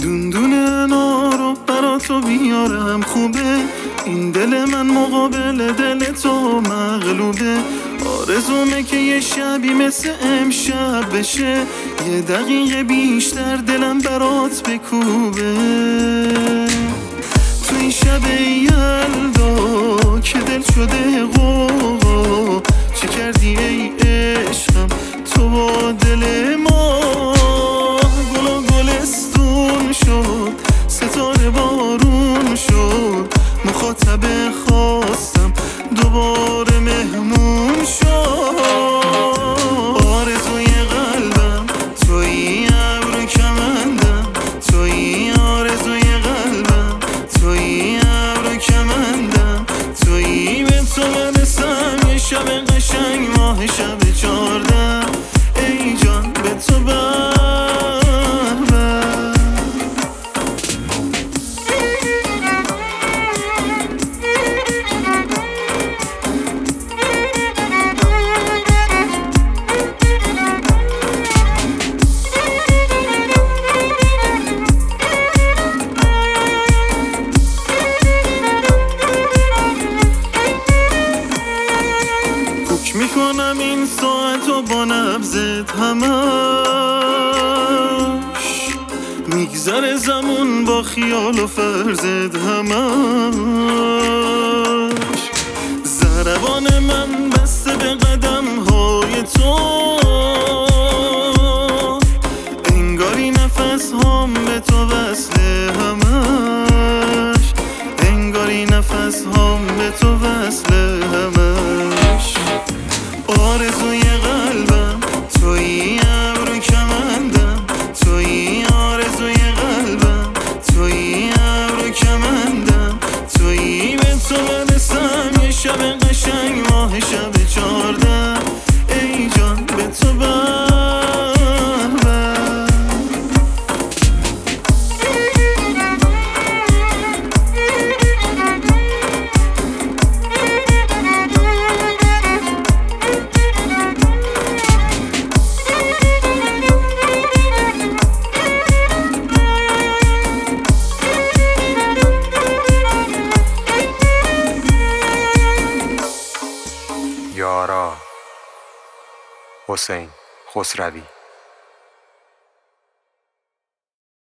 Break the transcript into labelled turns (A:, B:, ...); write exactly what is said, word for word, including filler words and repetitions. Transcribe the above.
A: دندون انارو برا تو بیارم خوبه، این دل من مقابل دل تو مغلوبه. آرزومه که یه شبی مثل امشب بشه، یه دقیقه بیشتر دلم برات بکوبه. تو این شب یلدا که دل شده غوغا، چه کردی ای عشقم تو با دل ما؟ گل و گلستون شد، ستاره بارون شد، مخاطب خواستم دوباره مهمون شد. آرزوی قلبم تویی، ابرو کمندم تویی، آرزوی قلبم تویی، ابرو کمندم تویی. به تو برسم یه شب قشنگ ماه شب چهارده، ای جان به تو بر میکنم این ساعت و با نبضت همش، میگذره زمون با خیال و فرزت همش. ضربان من بسته به قدم های تو، انگاری نفس هام به تو وصله همش، انگاری نفس هام به تو وصله همش. آرزوی قلبم تویی، ابرو کمندم تویی، آرزوی قلبم تویی، ابرو کمندم تویی. به تو برسم یه شب قشنگ ماه شب چهارده، ای جان به تو بر
B: یارا. حسین خسروی.